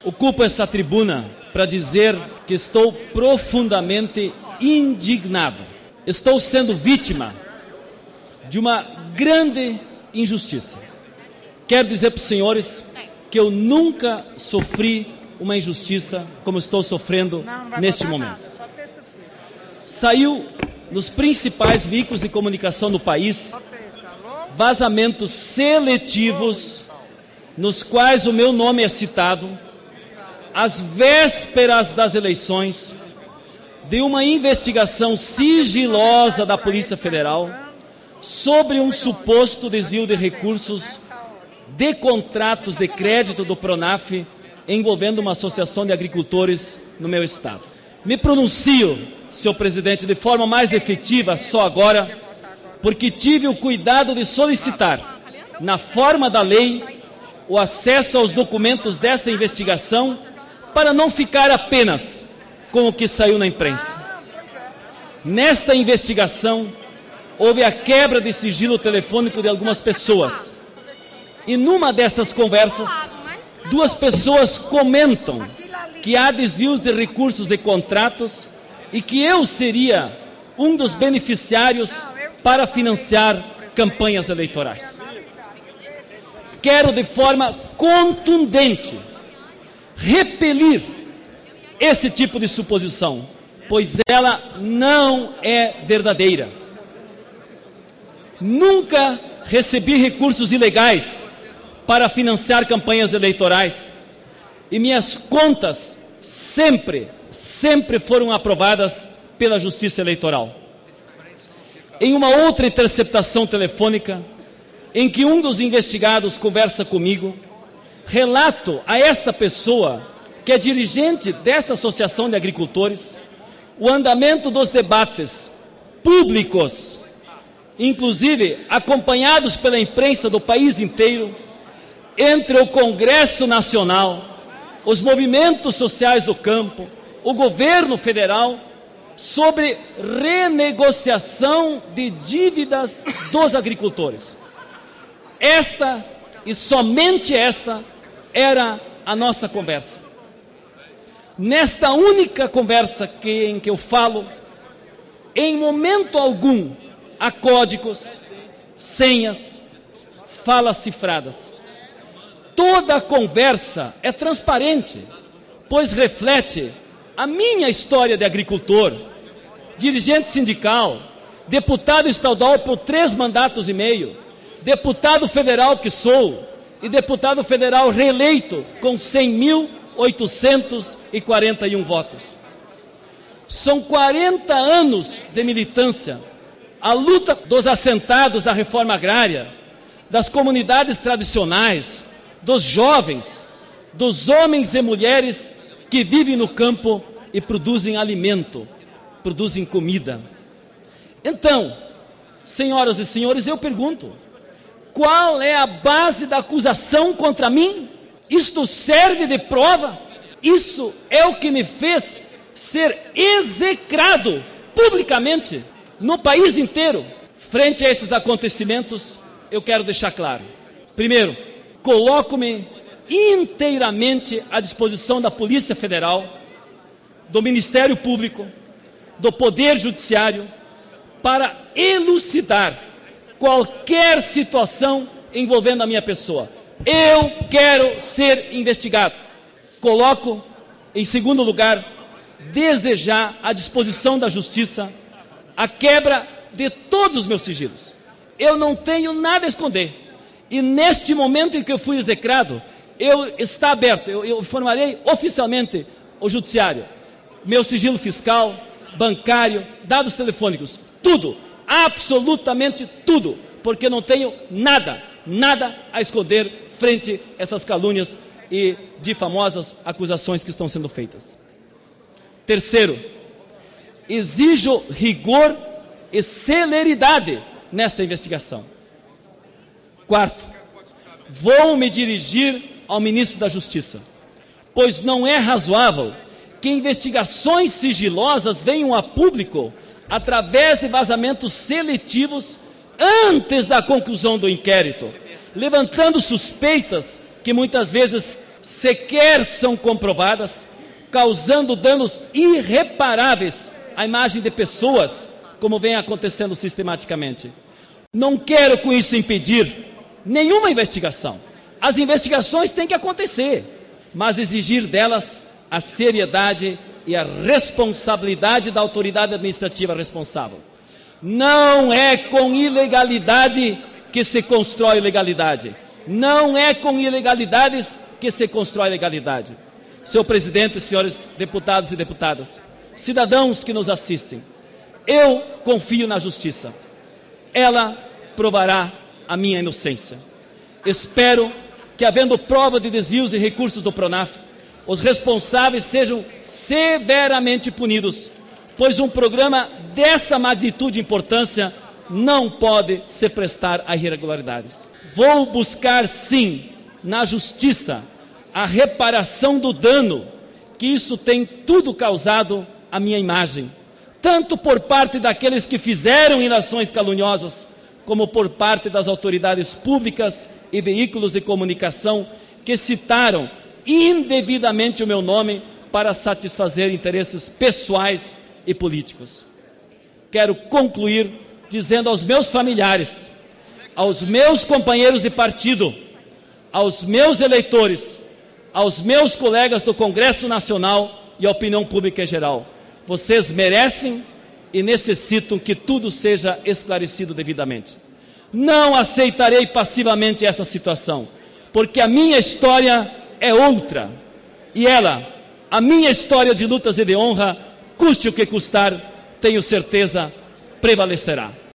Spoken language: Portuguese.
Ocupo essa tribuna para dizer que estou profundamente indignado. Estou sendo vítima de uma grande injustiça. Quero dizer para os senhores que eu nunca sofri uma injustiça como estou sofrendo neste momento. Saiu nos principais veículos de comunicação do país vazamentos seletivos nos quais o meu nome é citado às vésperas das eleições de uma investigação sigilosa da Polícia Federal sobre um suposto desvio de recursos de contratos de crédito do PRONAF envolvendo uma associação de agricultores no meu estado. Me pronuncio, senhor presidente, de forma mais efetiva só agora, porque tive o cuidado de solicitar, na forma da lei, o acesso aos documentos desta investigação para não ficar apenas com o que saiu na imprensa. Nesta investigação, houve a quebra de sigilo telefônico de algumas pessoas. E numa dessas conversas, duas pessoas comentam que há desvios de recursos de contratos e que eu seria um dos beneficiários para financiar campanhas eleitorais. Quero de forma contundente repelir esse tipo de suposição, pois ela não é verdadeira. Nunca recebi recursos ilegais para financiar campanhas eleitorais e minhas contas sempre foram aprovadas pela Justiça Eleitoral. Em uma outra interceptação telefônica, em que um dos investigados conversa comigo, relato a esta pessoa, que é dirigente dessa associação de agricultores, o andamento dos debates públicos, inclusive acompanhados pela imprensa do país inteiro, entre o Congresso Nacional, os movimentos sociais do campo, o governo federal, sobre renegociação de dívidas dos agricultores. Esta, e somente esta, era a nossa conversa. Nesta única conversa em que eu falo, em momento algum, há códigos, senhas, falas cifradas. Toda a conversa é transparente, pois reflete a minha história de agricultor, dirigente sindical, deputado estadual por 3 mandatos e meio, deputado federal que sou e deputado federal reeleito com 100.841 votos. São 40 anos de militância, a luta dos assentados da reforma agrária, das comunidades tradicionais, dos jovens, dos homens e mulheres que vivem no campo e produzem alimento, produzem comida. Então, senhoras e senhores, eu pergunto, qual é a base da acusação contra mim? Isto serve de prova? Isso é o que me fez ser execrado publicamente no país inteiro. Frente a esses acontecimentos, eu quero deixar claro. Primeiro, coloco-me inteiramente à disposição da Polícia Federal, do Ministério Público, do Poder Judiciário, para elucidar qualquer situação envolvendo a minha pessoa. Eu quero ser investigado. Coloco, em segundo lugar, desde já à disposição da Justiça, a quebra de todos os meus sigilos. Eu não tenho nada a esconder. E neste momento em que eu fui execrado, está aberto, eu informarei oficialmente o Judiciário. Meu sigilo fiscal, bancário, dados telefônicos, tudo, absolutamente tudo, porque não tenho nada a esconder frente a essas calúnias e difamosas acusações que estão sendo feitas. Terceiro, exijo rigor e celeridade nesta investigação. Quarto, vou me dirigir ao ministro da Justiça, pois não é razoável que investigações sigilosas venham a público através de vazamentos seletivos antes da conclusão do inquérito, levantando suspeitas que muitas vezes sequer são comprovadas, causando danos irreparáveis à imagem de pessoas, como vem acontecendo sistematicamente. Não quero com isso impedir nenhuma investigação. As investigações têm que acontecer, mas exigir delas a seriedade e a responsabilidade da autoridade administrativa responsável. Não é com ilegalidade que se constrói legalidade. Não é com ilegalidades que se constrói legalidade. Senhor presidente, senhores deputados e deputadas, cidadãos que nos assistem, eu confio na justiça. Ela provará a minha inocência. Espero que, havendo prova de desvios e recursos do PRONAF, os responsáveis sejam severamente punidos, pois um programa dessa magnitude e importância não pode se prestar a irregularidades. Vou buscar, sim, na justiça, a reparação do dano que isso tem tudo causado à minha imagem, tanto por parte daqueles que fizeram inações caluniosas, como por parte das autoridades públicas e veículos de comunicação que citaram indevidamente o meu nome para satisfazer interesses pessoais e políticos. Quero concluir dizendo aos meus familiares, aos meus companheiros de partido, aos meus eleitores, aos meus colegas do Congresso Nacional e à opinião pública em geral: vocês merecem e necessitam que tudo seja esclarecido devidamente. Não aceitarei passivamente essa situação, porque a minha história é outra, e ela, a minha história de lutas e de honra, custe o que custar, tenho certeza, prevalecerá.